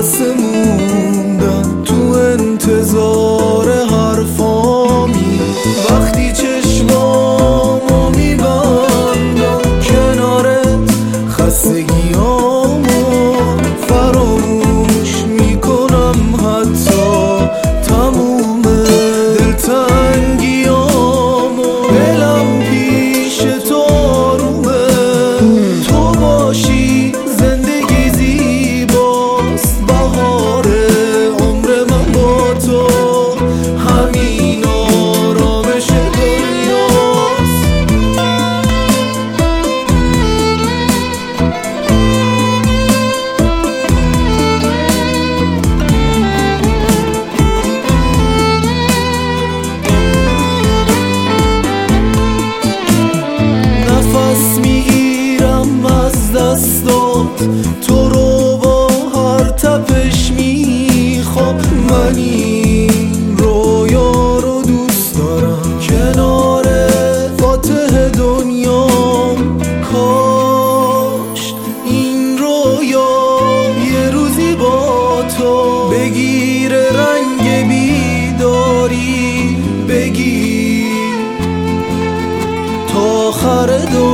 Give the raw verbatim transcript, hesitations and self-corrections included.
خسته موندم تو انتظار حرفامی. وقتی چشمامو میبندم کنارت خستگیامو فراموش میکنم، حتی تموم دلتنگیامو. دلم پیش تو آرومه، تو باشی زندگی زیباست. بهار عمر من با تو، همین آرامش دنیاست. نفس میگیرم از دستات، تو رو با هر تپش میخوام. من این رویا رو دوست دارم، کنار فاتح دنیام. کاش این رویا یه روزی با تو بگیره رنگ بیداری، بگیر تا آخر دنیا